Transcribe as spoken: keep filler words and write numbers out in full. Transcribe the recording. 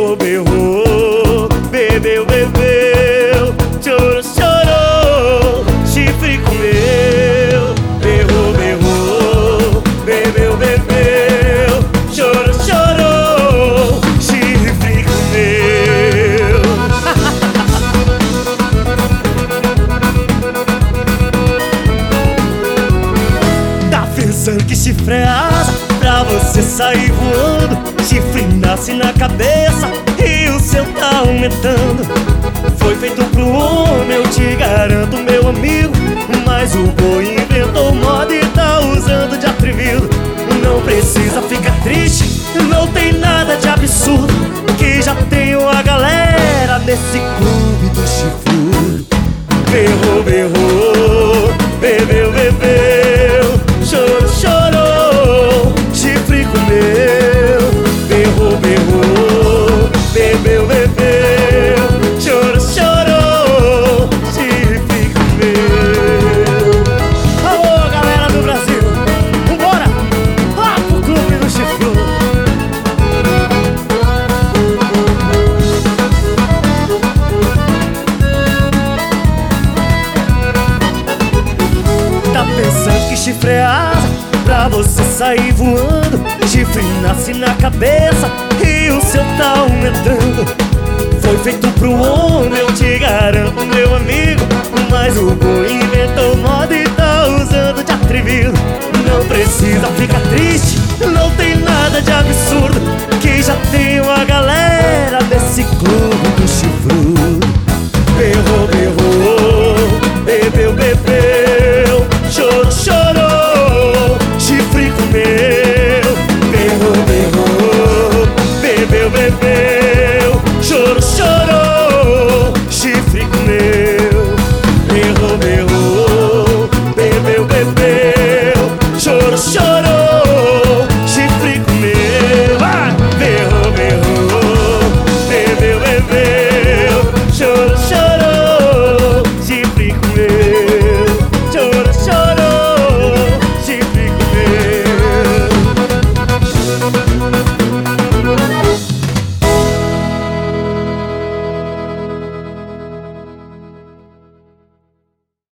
Berrou, berrou, bebeu, bebeu, chorou, chorou, chifre comeu. Berrou, berrou, bebeu, bebeu, chorou, chorou, chifre comeu. Tá pensando que chifre é asa pra você sair voando? Chifre nasce na cabeça e o seu tá aumentando. Foi feito pro homem, eu te garanto, meu amigo, mas o boi inventou moda e tá usando de atrevido. Não precisa ficar triste, não tem nada de absurdo, que já tenho a galera nesse clube do chifrudo. Berrou, berrou, bebeu, bebeu, chorou, chorou, chifre comeu. Berrou, berrou, bebeu, bebeu, chorou, chorou, chifre comeu. Alô, galera do Brasil, vambora lá pro clube do chifrudo. Tá pensando que chifre é asa pra você sair voando? Chifre nasce na cabeça e o seu tá aumentando. Foi feito pro homem, eu te garanto, meu amigo, mas o boi inventou moda e tá usando de atrevido. Não precisa ficar triste, não tem nada de absurdo, que já tenho a galera desse clube do chifre.